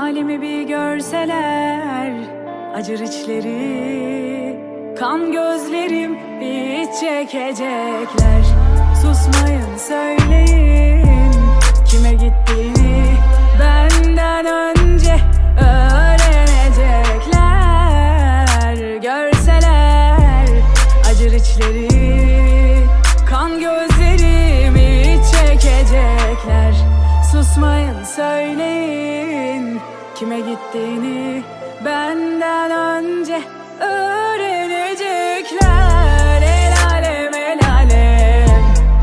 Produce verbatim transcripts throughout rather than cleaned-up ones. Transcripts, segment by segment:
halimi bir görseler, acır içleri, kan gözlerim hiç çekecekler. Susmayın, söyleyin kime gittiğini benden önce öğrenecekler. Görseler acır içleri, kan gözlerimi hiç çekecekler. Susmayın, söyleyin kime gittiğini benden önce öğrenecekler. El alem, el alem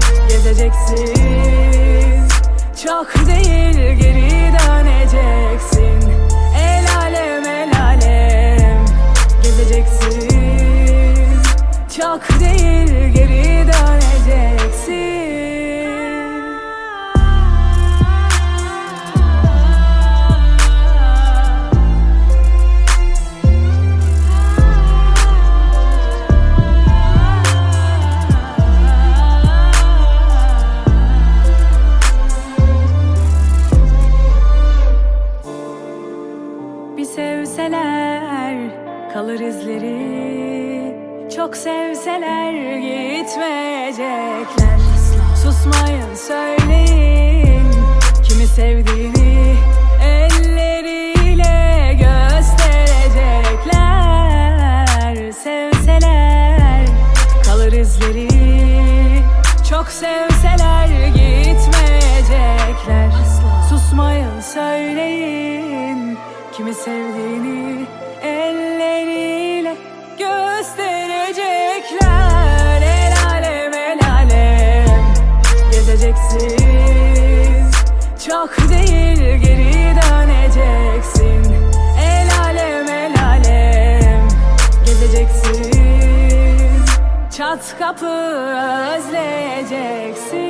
gezeceksin, çok değil geri döneceksin. El alem, el alem gezeceksin, çok değil geri döneceksin. Bir sevseler kalır izleri, çok sevseler gitmeyecekler. Susmayın, söyleyin kimi sevdiğini elleriyle gösterecekler. Sevseler kalır izleri, çok sevseler gitmeyecekler. Susmayın, söyleyin kimi sevdiğini elleriyle gösterecekler. El alem, el alem gezeceksin, çok değil geri döneceksin. El alem, el alem gezeceksin, çat kapı özleyeceksin.